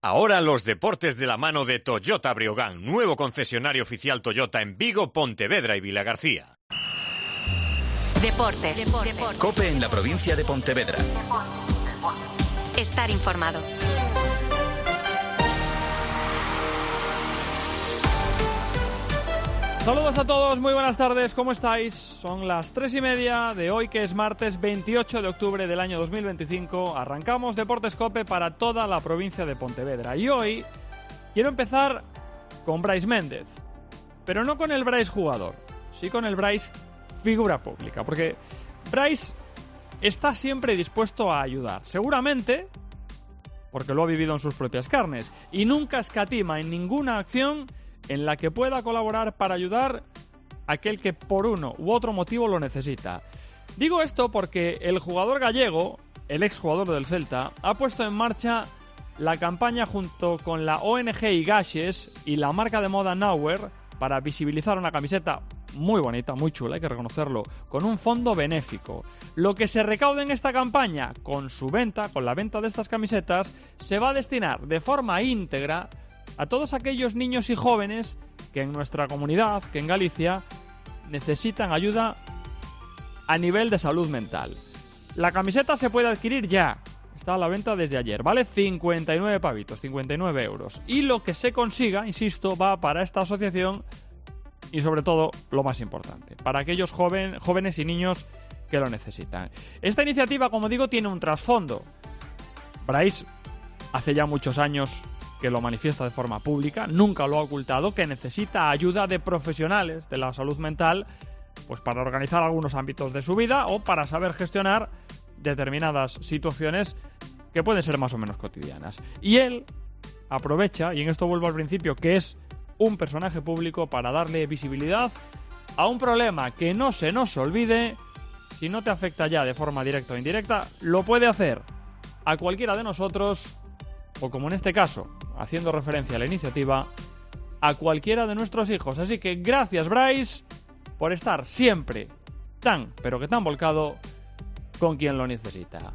Ahora los deportes de la mano de Toyota Breogán, nuevo concesionario oficial Toyota en Vigo, Pontevedra y Vilagarcía. Deportes. COPE en la provincia de Pontevedra. Estar informado. Saludos a todos, muy buenas tardes, ¿cómo estáis? Son las 3:30 de hoy, que es martes 28 de octubre del año 2025. Arrancamos Deportes COPE para toda la provincia de Pontevedra. Y hoy quiero empezar con Brais Méndez, pero no con el Brais jugador, sí con el Brais figura pública, porque Brais está siempre dispuesto a ayudar, seguramente porque lo ha vivido en sus propias carnes, y nunca escatima en ninguna acción en la que pueda colaborar para ayudar a aquel que por uno u otro motivo lo necesita. Digo esto porque el jugador gallego, el exjugador del Celta, ha puesto en marcha la campaña junto con la ONG Igaxes y la marca de moda Nauer para visibilizar una camiseta muy bonita, muy chula, hay que reconocerlo, con un fondo benéfico. Lo que se recaude en esta campaña con su venta, con la venta de estas camisetas, se va a destinar de forma íntegra a todos aquellos niños y jóvenes que en nuestra comunidad, que en Galicia, necesitan ayuda a nivel de salud mental. La camiseta se puede adquirir ya, está a la venta desde ayer, vale 59 pavitos, 59 euros. Y lo que se consiga, insisto, va para esta asociación y sobre todo, lo más importante, para aquellos jóvenes y niños que lo necesitan. Esta iniciativa, como digo, tiene un trasfondo. Brais hace ya muchos años que lo manifiesta de forma pública, nunca lo ha ocultado, que necesita ayuda de profesionales de la salud mental, pues para organizar algunos ámbitos de su vida o para saber gestionar determinadas situaciones que pueden ser más o menos cotidianas. Y él aprovecha, y en esto vuelvo al principio, que es un personaje público, para darle visibilidad a un problema que, no se nos olvide, si no te afecta ya de forma directa o indirecta, lo puede hacer a cualquiera de nosotros, o como en este caso, haciendo referencia a la iniciativa, a cualquiera de nuestros hijos. Así que gracias, Brais, por estar siempre tan, pero que tan volcado con quien lo necesita.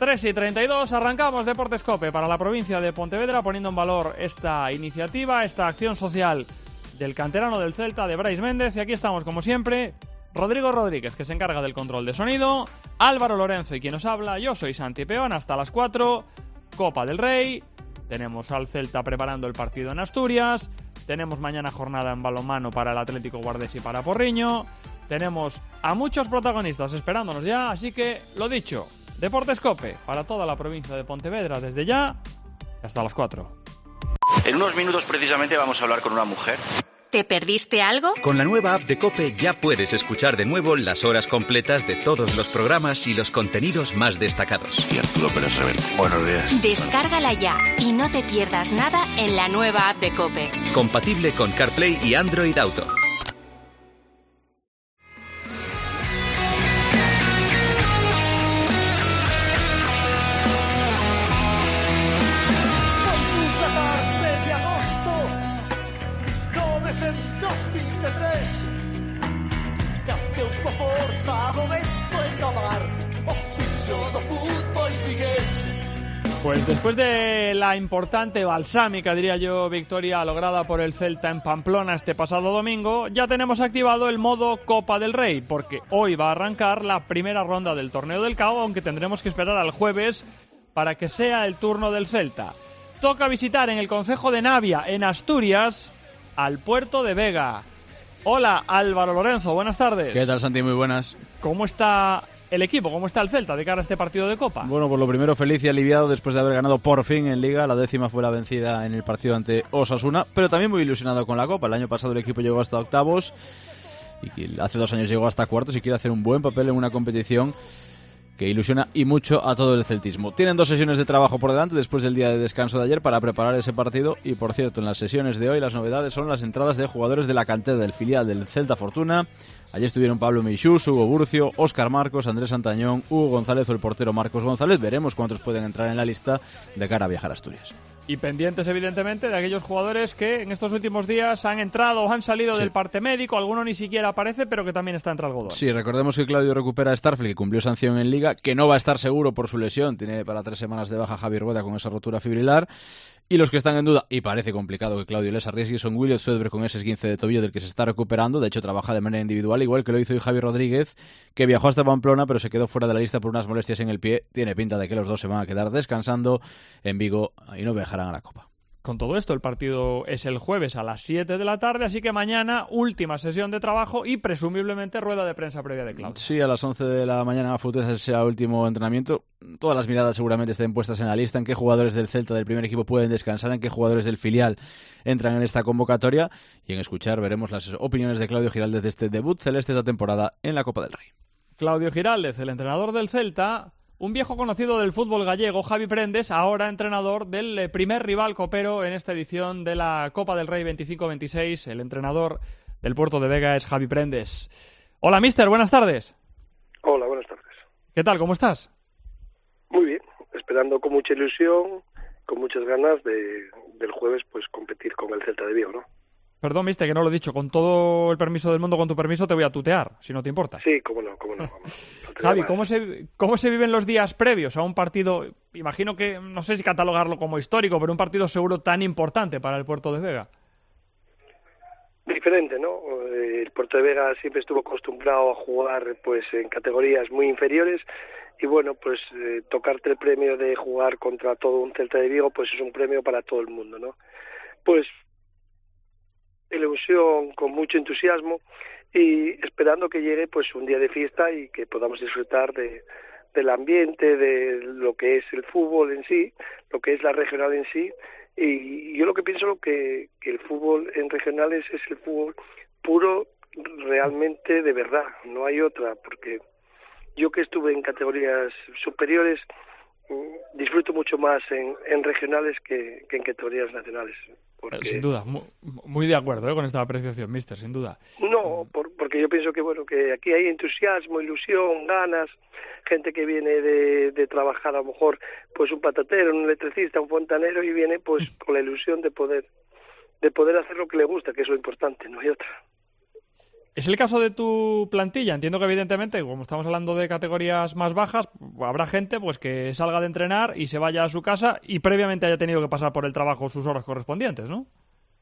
3:32, arrancamos Deportes COPE para la provincia de Pontevedra, poniendo en valor esta iniciativa, esta acción social del canterano del Celta, de Brais Méndez. Y aquí estamos, como siempre, Rodrigo Rodríguez, que se encarga del control de sonido, Álvaro Lorenzo y quien nos habla, yo soy Santi Peón, hasta las 4, Copa del Rey, tenemos al Celta preparando el partido en Asturias, tenemos mañana jornada en balonmano para el Atlético Guardés y para Porriño, tenemos a muchos protagonistas esperándonos ya, así que, lo dicho, Deportes COPE para toda la provincia de Pontevedra desde ya hasta las 4. En unos minutos precisamente vamos a hablar con una mujer. ¿Te perdiste algo? Con la nueva app de COPE ya puedes escuchar de nuevo las horas completas de todos los programas y los contenidos más destacados. Y Arturo Pérez Reverte. Buenos días. Descárgala ya y no te pierdas nada en la nueva app de COPE. Compatible con CarPlay y Android Auto. Pues después de la importante, balsámica, diría yo, victoria lograda por el Celta en Pamplona este pasado domingo, ya tenemos activado el modo Copa del Rey, porque hoy va a arrancar la primera ronda del Torneo del Cao, aunque tendremos que esperar al jueves para que sea el turno del Celta. Toca visitar en el concejo de Navia, en Asturias, al Puerto de Vega. Hola, Álvaro Lorenzo, buenas tardes. ¿Qué tal, Santi? Muy buenas. ¿Cómo está el equipo? ¿Cómo está el Celta de cara a este partido de Copa? Bueno, por lo primero, feliz y aliviado después de haber ganado por fin en Liga. La 10ª fue la vencida en el partido ante Osasuna, pero también muy ilusionado con la Copa. El año pasado el equipo llegó hasta octavos y hace 2 años llegó hasta cuartos y quiere hacer un buen papel en una competición que ilusiona y mucho a todo el celtismo. Tienen 2 sesiones de trabajo por delante después del día de descanso de ayer para preparar ese partido y, por cierto, en las sesiones de hoy las novedades son las entradas de jugadores de la cantera del filial del Celta Fortuna. Allí estuvieron Pablo Meixús, Hugo Burcio, Óscar Marcos, Andrés Santañón, Hugo González o el portero Marcos González. Veremos cuántos pueden entrar en la lista de cara a viajar a Asturias. Y pendientes, evidentemente, de aquellos jugadores que en estos últimos días han entrado o han salido del parte médico. Alguno ni siquiera aparece, pero que también está entre algodón. Sí, recordemos que Claudio recupera a Starfleet, que cumplió sanción en Liga, que no va a estar seguro por su lesión. Tiene para 3 semanas de baja Javier Rueda con esa rotura fibrilar. Y los que están en duda, y parece complicado que Claudio les arriesgue, son William Swedberg con ese esguince de tobillo del que se está recuperando. De hecho, trabaja de manera individual, igual que lo hizo hoy Javi Rodríguez, que viajó hasta Pamplona, pero se quedó fuera de la lista por unas molestias en el pie. Tiene pinta de que los dos se van a quedar descansando en Vigo y no viajarán a la Copa. Con todo esto, el partido es el jueves a las 7 de la tarde, así que mañana última sesión de trabajo y presumiblemente rueda de prensa previa de Claudio. Sí, a las 11 de la mañana Futeza será el último entrenamiento. Todas las miradas seguramente estén puestas en la lista, en qué jugadores del Celta del primer equipo pueden descansar, en qué jugadores del filial entran en esta convocatoria, y en escuchar veremos las opiniones de Claudio Giraldez de este debut celeste esta temporada en la Copa del Rey. Claudio Giraldez, el entrenador del Celta. Un viejo conocido del fútbol gallego, Javi Prendes, ahora entrenador del primer rival copero en esta edición de la Copa del Rey 25-26. El entrenador del Puerto de Vega es Javi Prendes. Hola, mister, buenas tardes. Hola, buenas tardes. ¿Qué tal, cómo estás? Muy bien, esperando con mucha ilusión, con muchas ganas del jueves pues competir con el Celta de Vigo, ¿no? Perdón, mister, que no lo he dicho. Con todo el permiso del mundo, con tu permiso, te voy a tutear, si no te importa. Sí, cómo no. Javi, ¿cómo se viven los días previos a un partido? Imagino que, no sé si catalogarlo como histórico, pero un partido seguro tan importante para el Puerto de Vega. Diferente, ¿no? El Puerto de Vega siempre estuvo acostumbrado a jugar pues en categorías muy inferiores y bueno, pues tocarte el premio de jugar contra todo un Celta de Vigo, pues es un premio para todo el mundo, ¿no? Pues ilusión, con mucho entusiasmo y esperando que llegue pues un día de fiesta y que podamos disfrutar del ambiente, de lo que es el fútbol en sí, lo que es la regional en sí. Y yo lo que pienso que el fútbol en regionales es el fútbol puro, realmente de verdad, no hay otra, porque yo que estuve en categorías superiores disfruto mucho más en regionales que en categorías nacionales. Porque... Sin duda, muy de acuerdo con esta apreciación, mister, sin duda. No, porque yo pienso que bueno, que aquí hay entusiasmo, ilusión, ganas, gente que viene de trabajar a lo mejor pues un patatero, un electricista, un fontanero y viene pues con la ilusión de poder hacer lo que le gusta, que es lo importante, no hay otra. ¿Es el caso de tu plantilla? Entiendo que evidentemente, como estamos hablando de categorías más bajas, habrá gente pues que salga de entrenar y se vaya a su casa y previamente haya tenido que pasar por el trabajo sus horas correspondientes, ¿no?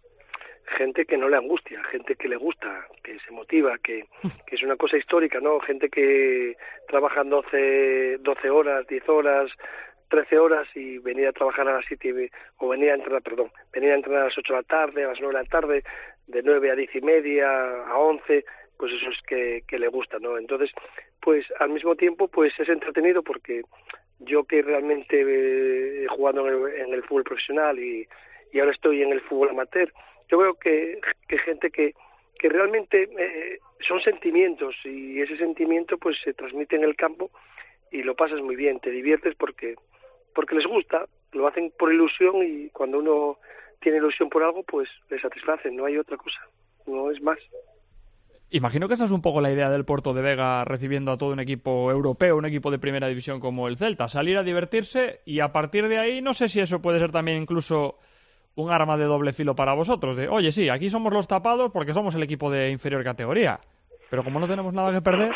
Gente que no le angustia, gente que le gusta, que se motiva, que es una cosa histórica, ¿no? Gente que trabajan 12 horas, 10 horas, 13 horas y venir a trabajar a las 7 o venir a entrenar a las 8 de la tarde, a las 9 de la tarde, de 9 a 10 y media, a 11, pues eso es que le gusta, ¿no? Entonces, pues al mismo tiempo, pues es entretenido porque yo que realmente he jugado en el fútbol profesional y ahora estoy en el fútbol amateur, yo veo que gente que realmente son sentimientos y ese sentimiento pues se transmite en el campo y lo pasas muy bien, te diviertes porque les gusta, lo hacen por ilusión y cuando uno tiene ilusión por algo, pues le satisfacen, no hay otra cosa, no es más. Imagino que esa es un poco la idea del Puerto de Vega recibiendo a todo un equipo europeo, un equipo de primera división como el Celta, salir a divertirse y a partir de ahí no sé si eso puede ser también incluso un arma de doble filo para vosotros, de oye sí, aquí somos los tapados porque somos el equipo de inferior categoría, pero como no tenemos nada que perder...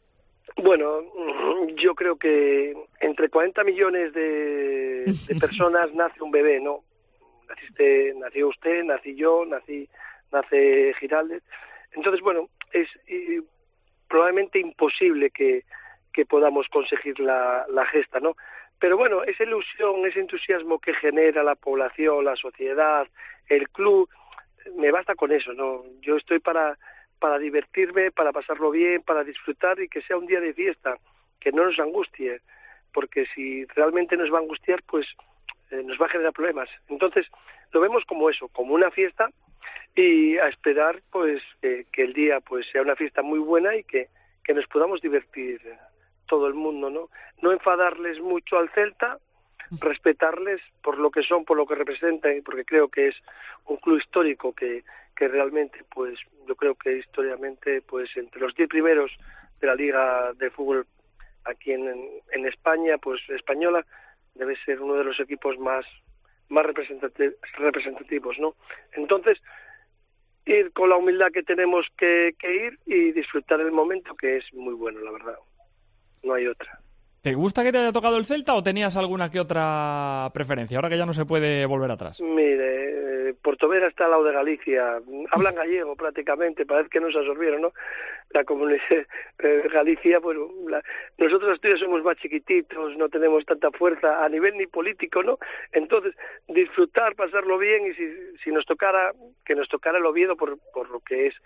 Bueno, yo creo que entre 40 millones de personas nace un bebé, ¿no? Nació usted, nací yo, nace Giraldez. Entonces, bueno, es probablemente imposible que podamos conseguir la gesta, ¿no? Pero bueno, esa ilusión, ese entusiasmo que genera la población, la sociedad, el club, me basta con eso, ¿no? Yo estoy para divertirme, para pasarlo bien, para disfrutar y que sea un día de fiesta, que no nos angustie, porque si realmente nos va a angustiar, pues nos va a generar problemas. Entonces, lo vemos como eso, como una fiesta y a esperar pues que el día pues sea una fiesta muy buena y que nos podamos divertir todo el mundo, ¿no? No enfadarles mucho al Celta, respetarles por lo que son, por lo que representan, porque creo que es un club histórico que realmente, pues yo creo que históricamente, pues entre los 10 primeros de la Liga de Fútbol aquí en España, pues española, debe ser uno de los equipos más representativos, ¿no? Entonces, ir con la humildad que tenemos que ir y disfrutar el momento, que es muy bueno, la verdad. No hay otra. ¿Te gusta que te haya tocado el Celta o tenías alguna que otra preferencia, ahora que ya no se puede volver atrás? Mire, Portovera está al lado de Galicia, hablan gallego prácticamente, parece que nos absorbieron, ¿no? La comunidad Galicia, pues nosotros Asturias somos más chiquititos, no tenemos tanta fuerza a nivel ni político, ¿no? Entonces, disfrutar, pasarlo bien, y si nos tocara, que nos tocara el Oviedo por lo que es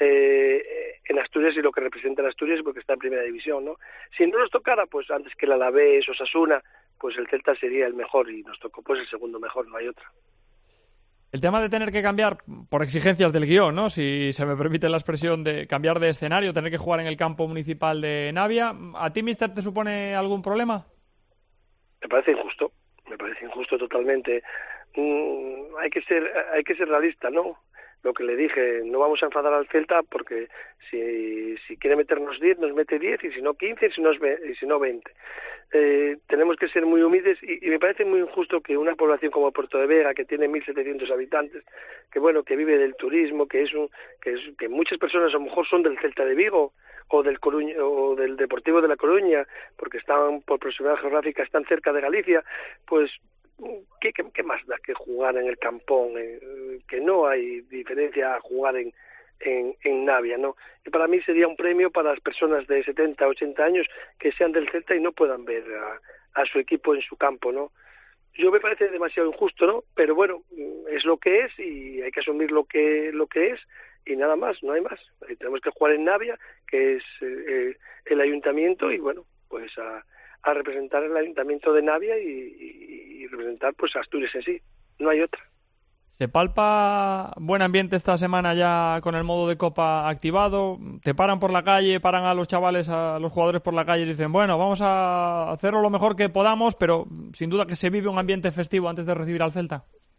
en Asturias y lo que representa en Asturias, porque está en primera división, ¿no? Si no nos tocara, pues antes que el Alavés o Osasuna, pues el Celta sería el mejor, y nos tocó pues el segundo mejor, no hay otra. El tema de tener que cambiar por exigencias del guión, ¿no? Si se me permite la expresión de cambiar de escenario, tener que jugar en el campo municipal de Navia, ¿a ti, mister, te supone algún problema? Me parece injusto totalmente. Hay que ser realista, ¿no? Lo que le dije, no vamos a enfadar al Celta, porque si quiere meternos 10, nos mete 10, y si no 15, y si no 20. Tenemos que ser muy humildes, y me parece muy injusto que una población como Puerto de Vega, que tiene 1.700 habitantes, que vive del turismo, que muchas personas a lo mejor son del Celta de Vigo o del Coruña o del Deportivo de La Coruña, porque están por proximidad geográfica, están cerca de Galicia, pues ¿qué más da que jugar en el Campón? Que no hay diferencia a jugar en Navia, ¿no? Y para mí sería un premio para las personas de 70, 80 años que sean del Celta y no puedan ver a su equipo en su campo, ¿no? Yo me parece demasiado injusto, ¿no? Pero bueno, es lo que es, y hay que asumir lo que es, y nada más, no hay más. Tenemos que jugar en Navia, que es el ayuntamiento, y bueno, pues a representar el ayuntamiento de Navia y representar pues a Asturias en sí, no hay otra. ¿Se palpa buen ambiente esta semana ya con el modo de Copa activado? ¿Te paran por la calle, paran a los chavales, a los jugadores por la calle y dicen, bueno, vamos a hacerlo lo mejor que podamos, pero sin duda que se vive un ambiente festivo antes de recibir al Celta?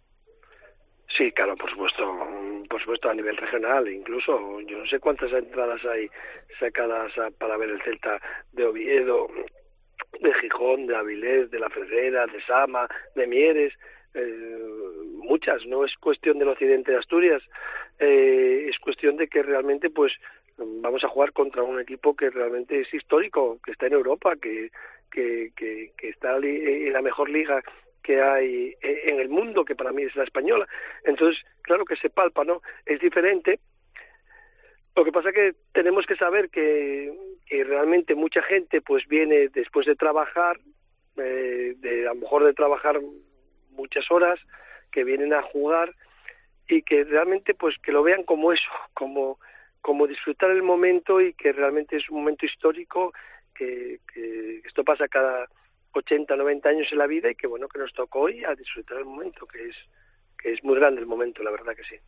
Sí, claro, por supuesto a nivel regional, incluso yo no sé cuántas entradas hay sacadas para ver el Celta de Oviedo, de Gijón, de Avilés, de La Fresera, de Sama, de Mieres, muchas. No es cuestión del occidente de Asturias, es cuestión de que realmente pues vamos a jugar contra un equipo que realmente es histórico, que está en Europa, que está en la mejor liga que hay en el mundo, que para mí es la española. Entonces, claro que se palpa, ¿no? Es diferente. Lo que pasa es que tenemos que saber que realmente mucha gente pues viene después de trabajar, a lo mejor de trabajar muchas horas, que vienen a jugar, y que realmente pues que lo vean como eso, como disfrutar el momento, y que realmente es un momento histórico, que esto pasa cada 80, 90 años en la vida, y que bueno, que nos tocó hoy a disfrutar el momento, que es muy grande el momento, la verdad que sí.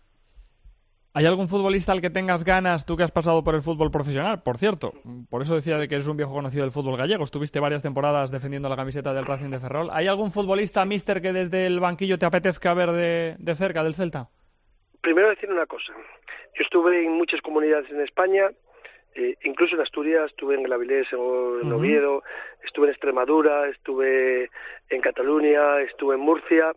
¿Hay algún futbolista al que tengas ganas, tú que has pasado por el fútbol profesional, por cierto? Por eso decía de que eres un viejo conocido del fútbol gallego. Estuviste varias temporadas defendiendo la camiseta del Racing de Ferrol. ¿Hay algún futbolista, mister, que desde el banquillo te apetezca ver de cerca del Celta? Primero decir una cosa. Yo estuve en muchas comunidades en España, incluso en Asturias, estuve en el Avilés, en Oviedo, estuve en Extremadura, estuve en Cataluña, estuve en Murcia.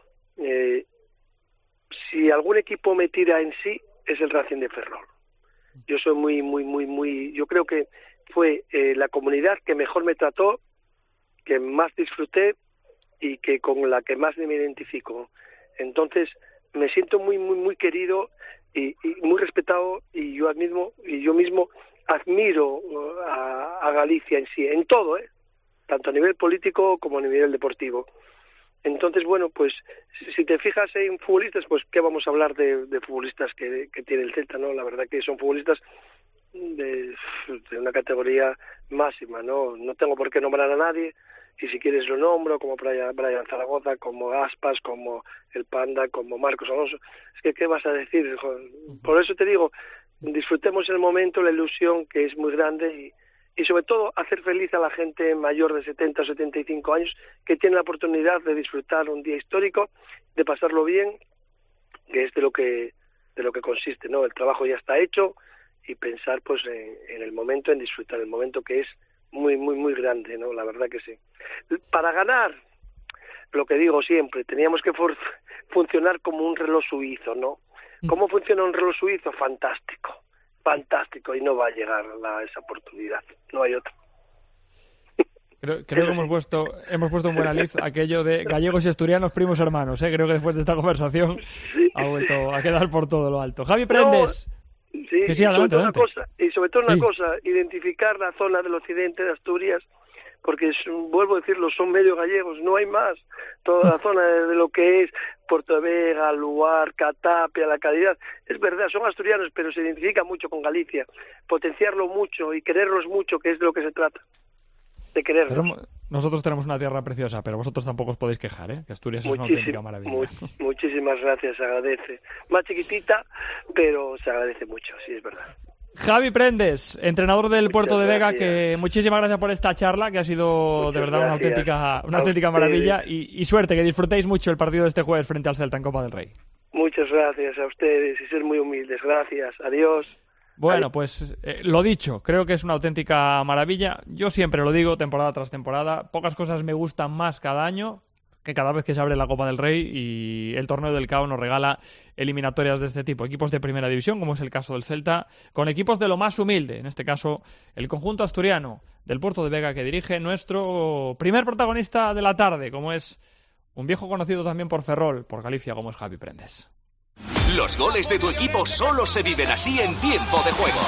Si algún equipo me tira en sí, es el Racing de Ferrol. Yo soy muy, yo creo que fue la comunidad que mejor me trató, que más disfruté y que con la que más me identifico. Entonces, me siento muy querido y muy respetado, y yo mismo admiro a Galicia en sí, en todo, tanto a nivel político como a nivel deportivo. Entonces, bueno, pues si te fijas en futbolistas, pues qué vamos a hablar de futbolistas que tiene el Celta, ¿no? La verdad que son futbolistas de una categoría máxima, ¿no? No tengo por qué nombrar a nadie, y si quieres lo nombro, como Brian Zaragoza, como Aspas, como el Panda, como Marcos Alonso. Es que, ¿qué vas a decir? Por eso te digo, disfrutemos el momento, la ilusión, que es muy grande, y sobre todo hacer feliz a la gente mayor de 70 o 75 años, que tiene la oportunidad de disfrutar un día histórico, de pasarlo bien, que es de lo que consiste, ¿no? El trabajo ya está hecho, y pensar pues en el momento, en disfrutar el momento, que es muy grande, ¿no? La verdad que sí. Para ganar, lo que digo siempre, teníamos que funcionar como un reloj suizo, ¿no? ¿Cómo funciona un reloj suizo? Fantástico, y no va a llegar esa oportunidad, no hay otra. Creo que hemos puesto en buena luz aquello de gallegos y asturianos primos hermanos. Creo que después de esta conversación ha vuelto a quedar por todo lo alto. Javi Prendes. Sí, adelante. Sobre todo una cosa, identificar la zona del occidente de Asturias, porque vuelvo a decirlo, son medio gallegos, no hay más. Toda la zona de lo que es Puerto Vega, Luarca, Tapia, La Calidad, es verdad, son asturianos, pero se identifican mucho con Galicia. Potenciarlo mucho y quererlos mucho, que es de lo que se trata, de quererlos. Pero nosotros tenemos una tierra preciosa, pero vosotros tampoco os podéis quejar, que Asturias es una auténtica maravilla. Muchísimas gracias, se agradece. Más chiquitita, pero se agradece mucho, sí, es verdad. Javi Prendes, entrenador del Puerto de Vega, que muchísimas gracias por esta charla, que ha sido de verdad una auténtica maravilla, y suerte, que disfrutéis mucho el partido de este jueves frente al Celta en Copa del Rey. Muchas gracias a ustedes y ser muy humildes, gracias, adiós. Bueno, pues lo dicho, creo que es una auténtica maravilla. Yo siempre lo digo, temporada tras temporada, pocas cosas me gustan más cada año que cada vez que se abre la Copa del Rey, y el Torneo del CAO nos regala eliminatorias de este tipo, equipos de primera división, como es el caso del Celta, con equipos de lo más humilde, en este caso el conjunto asturiano del Puerto de Vega, que dirige nuestro primer protagonista de la tarde, como es un viejo conocido también por Ferrol, por Galicia, como es Javi Prendes. Los goles de tu equipo solo se viven así en Tiempo de Juego.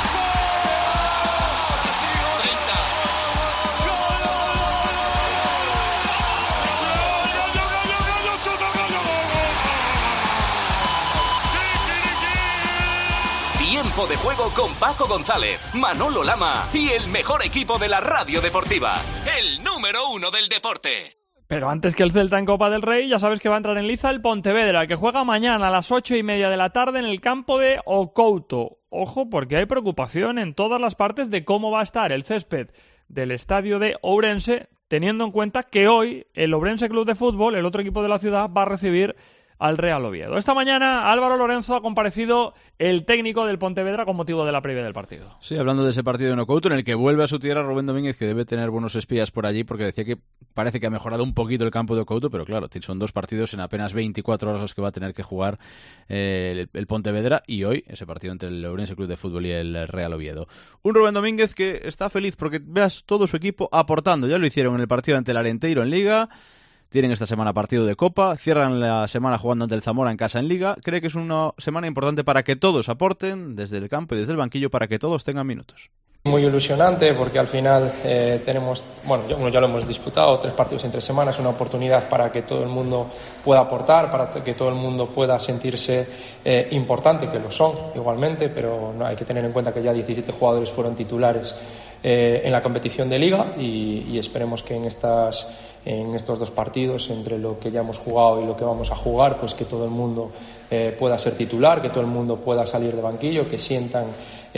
Tiempo de Juego con Paco González, Manolo Lama y el mejor equipo de la radio deportiva, el número 1 del deporte. Pero antes que el Celta en Copa del Rey, ya sabes que va a entrar en liza el Pontevedra, que juega mañana a las 8:30 de la tarde en el campo de Ocouto. Ojo, porque hay preocupación en todas las partes de cómo va a estar el césped del estadio de Ourense, teniendo en cuenta que hoy el Ourense Club de Fútbol, el otro equipo de la ciudad, va a recibir al Real Oviedo. Esta mañana Álvaro Lorenzo ha comparecido el técnico del Pontevedra con motivo de la previa del partido. Sí, hablando de ese partido en Ocouto, en el que vuelve a su tierra Rubén Domínguez, que debe tener buenos espías por allí, porque decía que parece que ha mejorado un poquito el campo de Ocouto, pero claro, son 2 partidos en apenas 24 horas los que va a tener que jugar el Pontevedra, y hoy ese partido entre el Ourense Club de Fútbol y el Real Oviedo. Un Rubén Domínguez que está feliz porque veas todo su equipo aportando. Ya lo hicieron en el partido ante el Arenteiro en Liga. Tienen esta semana partido de Copa, cierran la semana jugando ante el Zamora en casa en Liga. Cree que es una semana importante para que todos aporten desde el campo y desde el banquillo, para que todos tengan minutos. Muy ilusionante porque al final tenemos, ya lo hemos disputado, 3 partidos en 3 semanas, una oportunidad para que todo el mundo pueda aportar, para que todo el mundo pueda sentirse importante, que lo son igualmente, pero no, hay que tener en cuenta que ya 17 jugadores fueron titulares en la competición de Liga, y esperemos que en estos 2 partidos, entre lo que ya hemos jugado y lo que vamos a jugar, pues que todo el mundo pueda ser titular, que todo el mundo pueda salir de banquillo, que sientan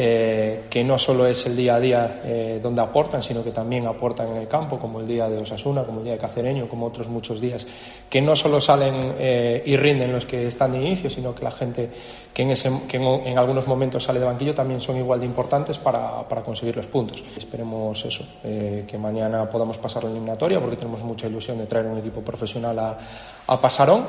que no solo es el día a día donde aportan, sino que también aportan en el campo, como el día de Osasuna, como el día de Cacereño, como otros muchos días, que no solo salen y rinden los que están de inicio, sino que la gente que en algunos momentos sale de banquillo también son igual de importantes para conseguir los puntos. Esperemos eso, que mañana podamos pasar la eliminatoria, porque tenemos mucha ilusión de traer un equipo profesional a Pasarón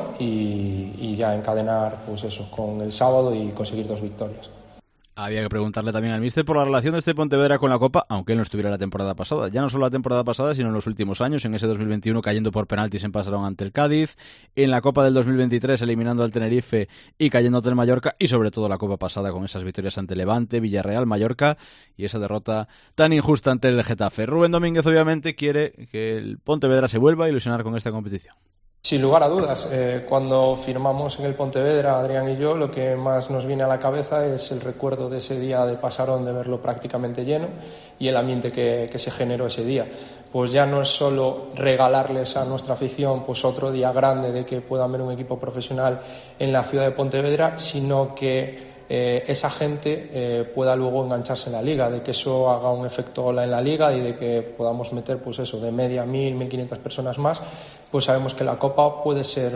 y ya encadenar pues eso con el sábado y conseguir 2 victorias. Había que preguntarle también al míster por la relación de este Pontevedra con la Copa, aunque él no estuviera la temporada pasada. Ya no solo la temporada pasada, sino en los últimos años, en ese 2021 cayendo por penaltis en Pasarón ante el Cádiz, en la Copa del 2023 eliminando al Tenerife y cayendo ante el Mallorca, y sobre todo la Copa pasada con esas victorias ante Levante, Villarreal, Mallorca y esa derrota tan injusta ante el Getafe. Rubén Domínguez obviamente quiere que el Pontevedra se vuelva a ilusionar con esta competición. Sin lugar a dudas, cuando firmamos en el Pontevedra, Adrián y yo, lo que más nos viene a la cabeza es el recuerdo de ese día de Pasarón, de verlo prácticamente lleno, y el ambiente que se generó ese día. Pues ya no es solo regalarles a nuestra afición pues otro día grande de que puedan ver un equipo profesional en la ciudad de Pontevedra, sino que esa gente pueda luego engancharse en la Liga, de que eso haga un efecto ola en la Liga y de que podamos meter pues eso, de media 1.000, 1.500 personas más. Pues sabemos que la Copa puede ser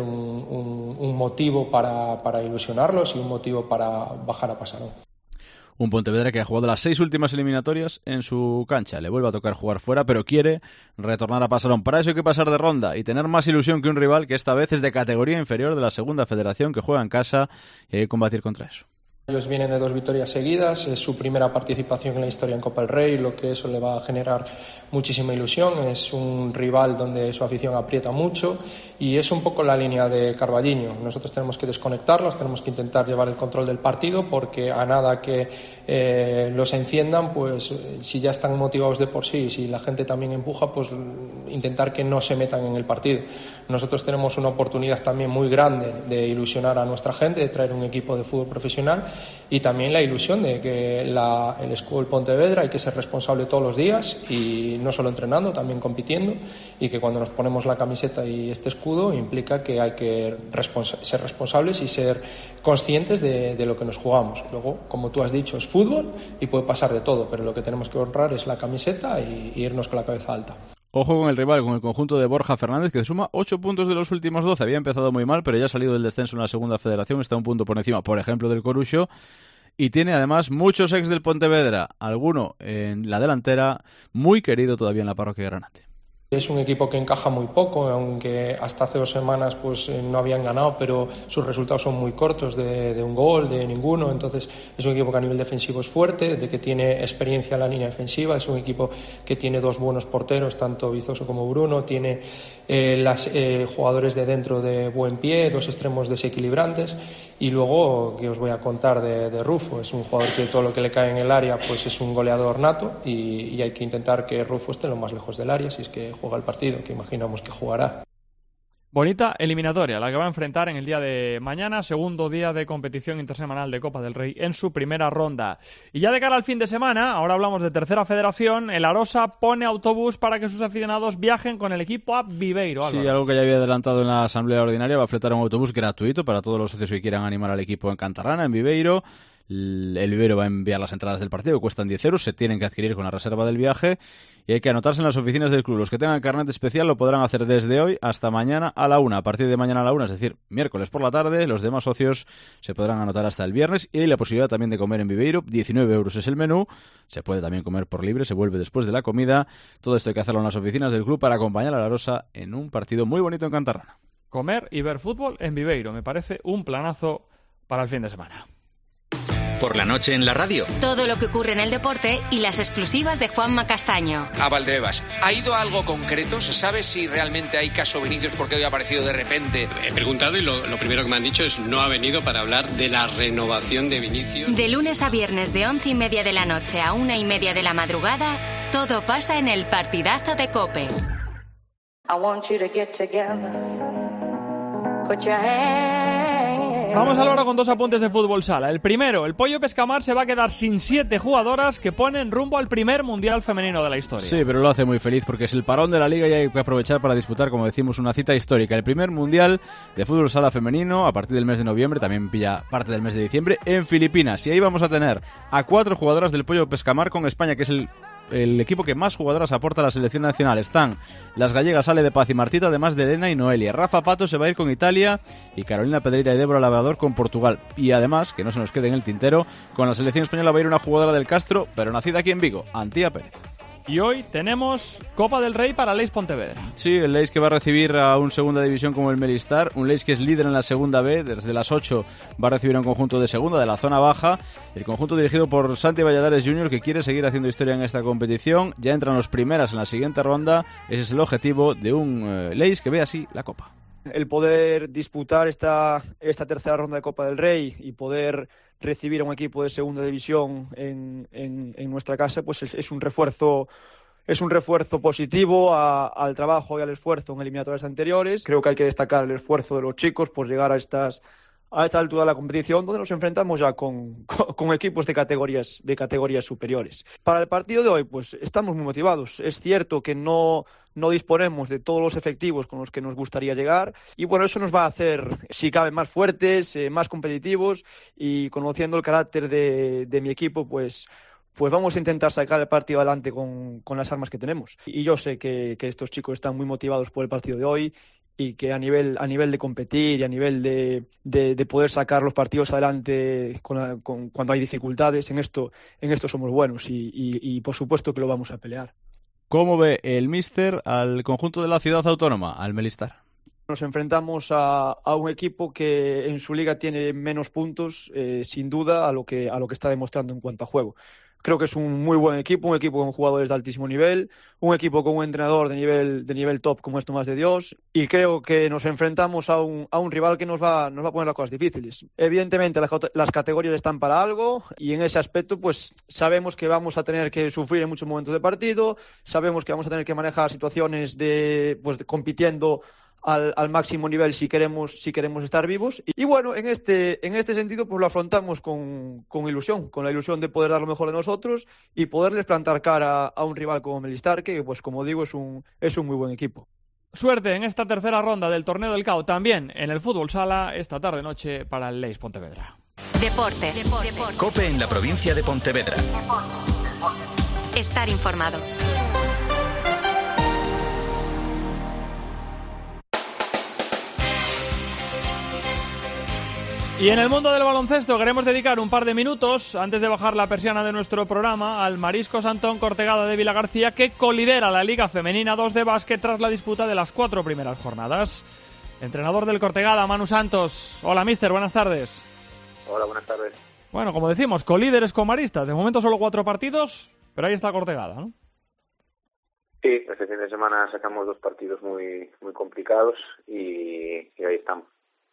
un motivo para ilusionarlos y un motivo para bajar a Pasarón. Un Pontevedra que ha jugado las 6 últimas eliminatorias en su cancha. Le vuelve a tocar jugar fuera, pero quiere retornar a Pasarón. Para eso hay que pasar de ronda y tener más ilusión que un rival que esta vez es de categoría inferior de la segunda federación, que juega en casa, y hay que combatir contra eso. Ellos vienen de 2 victorias seguidas, es su primera participación en la historia en Copa del Rey, lo que eso le va a generar muchísima ilusión. Es un rival donde su afición aprieta mucho y es un poco la línea de Carballiño. Nosotros tenemos que desconectarlos, tenemos que intentar llevar el control del partido, porque a nada que los enciendan, pues si ya están motivados de por sí, si la gente también empuja, pues intentar que no se metan en el partido. Nosotros tenemos una oportunidad también muy grande de ilusionar a nuestra gente, de traer un equipo de fútbol profesional, y también la ilusión de que el Escudo Pontevedra hay que ser responsable todos los días, y no solo entrenando, también compitiendo, y que cuando nos ponemos la camiseta y este escudo implica que hay que ser responsables y ser conscientes de lo que nos jugamos. Luego, como tú has dicho, es fútbol y puede pasar de todo, pero lo que tenemos que honrar es la camiseta y irnos con la cabeza alta. Ojo con el rival, con el conjunto de Borja Fernández, que suma 8 puntos de los últimos 12. Había empezado muy mal, pero ya ha salido del descenso en la segunda federación. Está un punto por encima, por ejemplo, del Coruxo. Y tiene además muchos ex del Pontevedra. Alguno en la delantera, muy querido todavía en la parroquia de Granate. Es un equipo que encaja muy poco, aunque hasta hace 2 semanas pues no habían ganado, pero sus resultados son muy cortos, de un gol, de ninguno. Entonces es un equipo que a nivel defensivo es fuerte, de que tiene experiencia en la línea defensiva. Es un equipo que tiene 2 buenos porteros, tanto Vizoso como Bruno. Tiene jugadores de dentro de buen pie, 2 extremos desequilibrantes. Y luego, que os voy a contar de Rufo, es un jugador que todo lo que le cae en el área pues es un goleador nato, y hay que intentar que Rufo esté lo más lejos del área si es que juega el partido, que imaginamos que jugará. Bonita eliminatoria la que va a enfrentar en el día de mañana, segundo día de competición intersemanal de Copa del Rey en su primera ronda. Y ya de cara al fin de semana, ahora hablamos de tercera federación, el Arosa pone autobús para que sus aficionados viajen con el equipo a Viveiro. Sí, algo que ya había adelantado en la asamblea ordinaria, va a fletar un autobús gratuito para todos los socios que quieran animar al equipo en Cantarrana, en Viveiro. El Viveiro va a enviar las entradas del partido, cuestan 10 euros, se tienen que adquirir con la reserva del viaje y hay que anotarse en las oficinas del club. Los que tengan carnet especial lo podrán hacer desde hoy hasta mañana a la 1. A partir de mañana a la 1, es decir, miércoles por la tarde, los demás socios se podrán anotar hasta el viernes, y hay la posibilidad también de comer en Viveiro. 19 euros es el menú, se puede también comer por libre, se vuelve después de la comida. Todo esto hay que hacerlo en las oficinas del club para acompañar a la Arosa en un partido muy bonito en Cantarrana. Comer y ver fútbol en Viveiro, me parece un planazo para el fin de semana. Por la noche en la radio. Todo lo que ocurre en el deporte y las exclusivas de Juanma Castaño. A Valdebebas, ¿ha ido a algo concreto? ¿Se sabe si realmente hay caso Vinicius porque hoy ha aparecido de repente? He preguntado y lo primero que me han dicho es no ha venido para hablar de la renovación de Vinicius. De lunes a viernes de 11:30 de la noche a 1:30 de la madrugada, todo pasa en el partidazo de COPE. I want you to get together. Put your hands. Vamos ahora con 2 apuntes de fútbol sala. El primero, el Pollo Pescamar se va a quedar sin 7 jugadoras que ponen rumbo al primer mundial femenino de la historia. Sí, pero lo hace muy feliz porque es el parón de la liga y hay que aprovechar para disputar, como decimos, una cita histórica. El primer mundial de fútbol sala femenino a partir del mes de noviembre, también pilla parte del mes de diciembre, en Filipinas. Y ahí vamos a tener a 4 jugadoras del Pollo Pescamar con España, que es el equipo que más jugadoras aporta a la selección nacional. Están las gallegas Ale de Paz y Martita, además de Elena y Noelia. Rafa Pato se va a ir con Italia y Carolina Pedreira y Débora Labrador con Portugal. Y además, que no se nos quede en el tintero, con la selección española va a ir una jugadora del Castro, pero nacida aquí en Vigo, Antía Pérez. Y hoy tenemos Copa del Rey para Leis Pontevedra. Sí, el Leis que va a recibir a un segunda división como el Melistar, un Leis que es líder en la segunda B, desde las 8 va a recibir a un conjunto de segunda, de la zona baja, el conjunto dirigido por Santi Valladares Jr., que quiere seguir haciendo historia en esta competición. Ya entran los primeras en la siguiente ronda, ese es el objetivo de un Leis que ve así la Copa. El poder disputar esta tercera ronda de Copa del Rey y poder recibir a un equipo de segunda división en nuestra casa, pues es un refuerzo positivo al trabajo y al esfuerzo en eliminatorias anteriores. Creo que hay que destacar el esfuerzo de los chicos por llegar a esta altura de la competición, donde nos enfrentamos ya con equipos de categorías superiores. Para el partido de hoy, pues estamos muy motivados. Es cierto que no disponemos de todos los efectivos con los que nos gustaría llegar, y bueno, eso nos va a hacer, si cabe, más fuertes, más competitivos, y conociendo el carácter de mi equipo, pues vamos a intentar sacar el partido adelante con las armas que tenemos. Y yo sé que estos chicos están muy motivados por el partido de hoy, y que a nivel de competir y a nivel de poder sacar los partidos adelante cuando hay dificultades, en esto somos buenos, y por supuesto que lo vamos a pelear. ¿Cómo ve el míster al conjunto de la ciudad autónoma, al Melistar? Nos enfrentamos a un equipo que en su liga tiene menos puntos, sin duda, a lo que está demostrando en cuanto a juego. Creo que es un muy buen equipo, un equipo con jugadores de altísimo nivel, un equipo con un entrenador de nivel top como es Tomás de Dios, y creo que nos enfrentamos a un rival que nos va a poner las cosas difíciles. Evidentemente las categorías están para algo, y en ese aspecto pues sabemos que vamos a tener que sufrir en muchos momentos de partido, sabemos que vamos a tener que manejar situaciones de compitiendo al máximo nivel si queremos estar vivos, y bueno, en este sentido pues lo afrontamos con ilusión, con la ilusión de poder dar lo mejor de nosotros y poderles plantar cara a un rival como Melistar, que pues como digo es un muy buen equipo. Suerte en esta tercera ronda del Torneo del CAO, también en el fútbol sala esta tarde-noche para el Leis Pontevedra. Deportes. COPE en la provincia de Pontevedra. Estar informado. Y en el mundo del baloncesto queremos dedicar un par de minutos, antes de bajar la persiana de nuestro programa, al Mariscos Antón Cortegada de Vilagarcía, que colidera la Liga Femenina 2 de básquet tras la disputa de las 4 primeras jornadas. Entrenador del Cortegada, Manu Santos. Hola, míster, buenas tardes. Hola, buenas tardes. Bueno, como decimos, colíderes comaristas. De momento solo 4 partidos, pero ahí está Cortegada, ¿no? Sí, este fin de semana sacamos 2 partidos muy complicados y ahí estamos.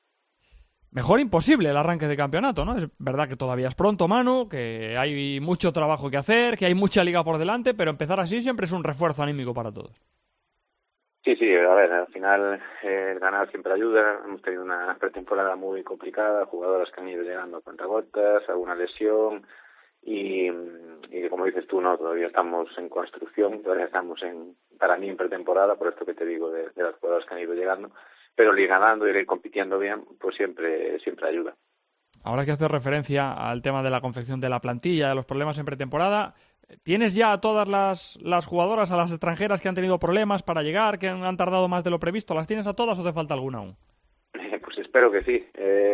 Mejor imposible el arranque de campeonato, ¿no? Es verdad que todavía es pronto, Manu, que hay mucho trabajo que hacer, que hay mucha liga por delante, pero empezar así siempre es un refuerzo anímico para todos. Sí, a ver, al final el ganar siempre ayuda. Hemos tenido una pretemporada muy complicada, jugadoras que han ido llegando a cuentagotas, alguna lesión y como dices tú, no, todavía estamos en construcción, todavía estamos para mí en pretemporada, por esto que te digo de las jugadoras que han ido llegando. Pero ir ganando y ir compitiendo bien, pues siempre ayuda. Ahora que haces referencia al tema de la confección de la plantilla, de los problemas en pretemporada, ¿tienes ya a todas las jugadoras, a las extranjeras que han tenido problemas para llegar, que han tardado más de lo previsto? ¿Las tienes a todas o te falta alguna aún? Pues espero que sí.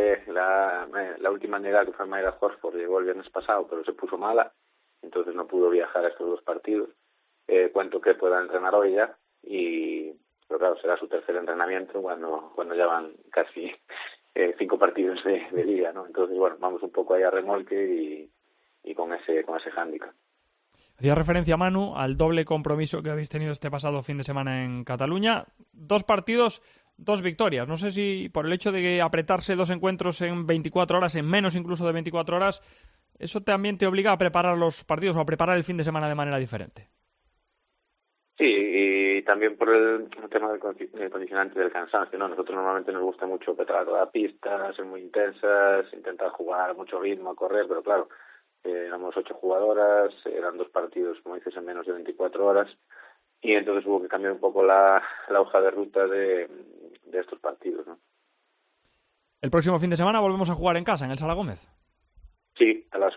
La última llegada, que fue Mayra Horsford, llegó el viernes pasado, pero se puso mala, entonces no pudo viajar a estos 2 partidos. Cuento que pueda entrenar hoy ya pero claro, será su tercer entrenamiento cuando ya van casi 5 partidos de liga, ¿no? Entonces, bueno, vamos un poco ahí a remolque y con ese hándicap. Hacía referencia, Manu, al doble compromiso que habéis tenido este pasado fin de semana en Cataluña. 2 partidos, 2 victorias. No sé si por el hecho de apretarse 2 encuentros en 24 horas, en menos incluso de 24 horas, eso también te obliga a preparar los partidos o a preparar el fin de semana de manera diferente. Sí, y también por el tema del condicionante del cansancio, ¿no? Nosotros normalmente nos gusta mucho petar toda la pista, ser muy intensas, intentar jugar a mucho ritmo, a correr, pero claro, éramos 8 jugadoras, eran 2 partidos, como dices, en menos de 24 horas, y entonces hubo que cambiar un poco la hoja de ruta de estos partidos, ¿no? El próximo fin de semana volvemos a jugar en casa, en el Sala Gómez. Sí, a las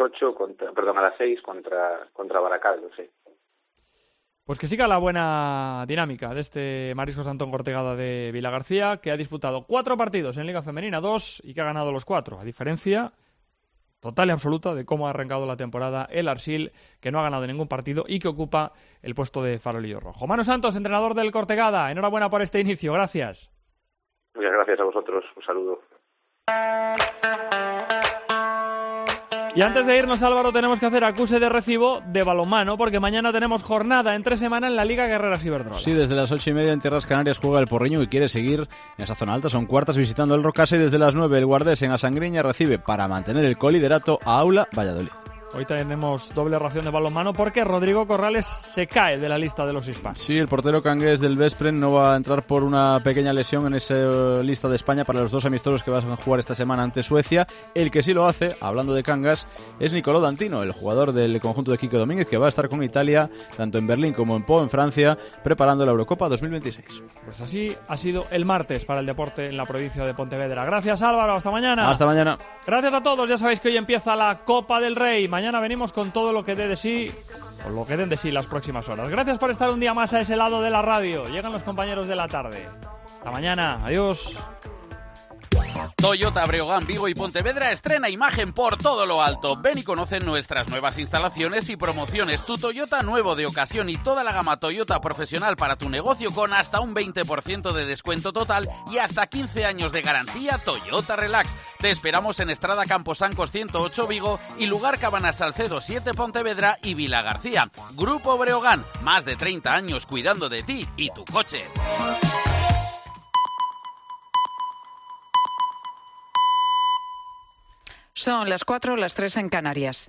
6 contra Baracaldo, sí. Pues que siga la buena dinámica de este Mariscos Antón Cortegada de Vilagarcía, que ha disputado 4 partidos en Liga Femenina 2 y que ha ganado los 4, a diferencia total y absoluta de cómo ha arrancado la temporada el Arsil, que no ha ganado ningún partido y que ocupa el puesto de farolillo rojo. Manu Santos, entrenador del Cortegada, enhorabuena por este inicio, gracias. Muchas gracias a vosotros, un saludo. Y antes de irnos, Álvaro, tenemos que hacer acuse de recibo de balonmano, porque mañana tenemos jornada entre semana en la Liga Guerreras Iberdrola. Sí, desde las 8:30 en Tierras Canarias juega el Porriño, que quiere seguir en esa zona alta. Son cuartas visitando el Rocasa, y desde las 9 el Guardés en Asangriña recibe para mantener el coliderato a Aula Valladolid. Hoy tenemos doble ración de balonmano porque Rodrigo Corrales se cae de la lista de los hispanos. Sí, el portero cangués del Veszprém no va a entrar por una pequeña lesión en esa lista de España para los 2 amistosos que van a jugar esta semana ante Suecia. El que sí lo hace, hablando de cangas, es Nicolò Dantino, el jugador del conjunto de Quique Domínguez, que va a estar con Italia tanto en Berlín como en Po, en Francia, preparando la Eurocopa 2026. Pues así ha sido el martes para el deporte en la provincia de Pontevedra. Gracias, Álvaro, hasta mañana. Hasta mañana. Gracias a todos, ya sabéis que hoy empieza la Copa del Rey. Mañana venimos con todo lo que dé de sí, o lo que den de sí las próximas horas. Gracias por estar un día más a ese lado de la radio. Llegan los compañeros de la tarde. Hasta mañana, adiós. Toyota Breogán, Vigo y Pontevedra estrena imagen por todo lo alto. Ven y conoce nuestras nuevas instalaciones y promociones. Tu Toyota nuevo de ocasión y toda la gama Toyota profesional para tu negocio con hasta un 20% de descuento total y hasta 15 años de garantía Toyota Relax. Te esperamos en Estrada Camposancos 108 Vigo y Lugar Cabanas Salcedo 7 Pontevedra y Vila García. Grupo Breogán, más de 30 años cuidando de ti y tu coche. Son las 4, las 3 en Canarias.